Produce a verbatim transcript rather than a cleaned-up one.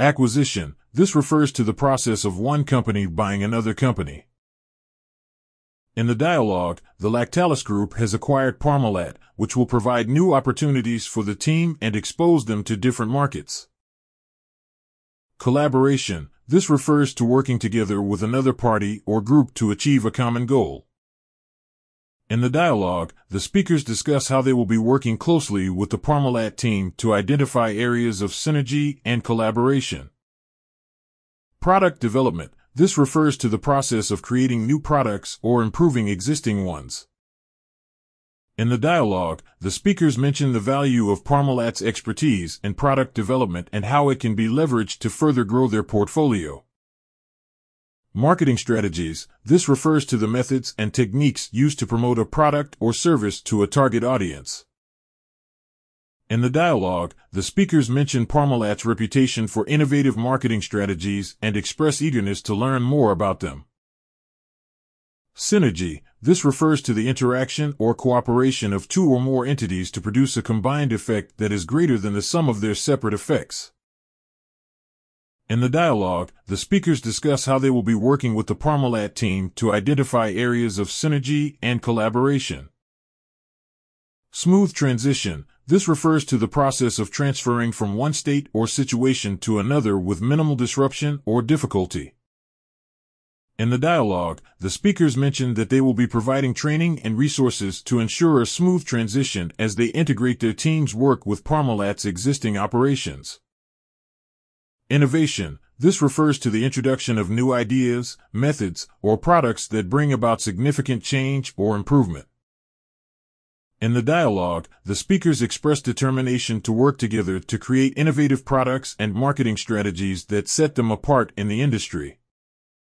Acquisition. This refers to the process of one company buying another company. In the dialogue, the Lactalis Group has acquired Parmalat, which will provide new opportunities for the team and expose them to different markets. Collaboration. This refers to working together with another party or group to achieve a common goal. In the dialogue, the speakers discuss how they will be working closely with the Parmalat team to identify areas of synergy and collaboration. Product development. This refers to the process of creating new products or improving existing ones. In the dialogue, the speakers mention the value of Parmalat's expertise in product development and how it can be leveraged to further grow their portfolio. Marketing strategies. This refers to the methods and techniques used to promote a product or service to a target audience. In the dialogue, the speakers mention Parmalat's reputation for innovative marketing strategies and express eagerness to learn more about them. Synergy. This refers to the interaction or cooperation of two or more entities to produce a combined effect that is greater than the sum of their separate effects. In the dialogue, the speakers discuss how they will be working with the Parmalat team to identify areas of synergy and collaboration. Smooth transition. This refers to the process of transferring from one state or situation to another with minimal disruption or difficulty. In the dialogue, the speakers mentioned that they will be providing training and resources to ensure a smooth transition as they integrate their team's work with Parmalat's existing operations. Innovation. This refers to the introduction of new ideas, methods, or products that bring about significant change or improvement. In the dialogue, the speakers express determination to work together to create innovative products and marketing strategies that set them apart in the industry.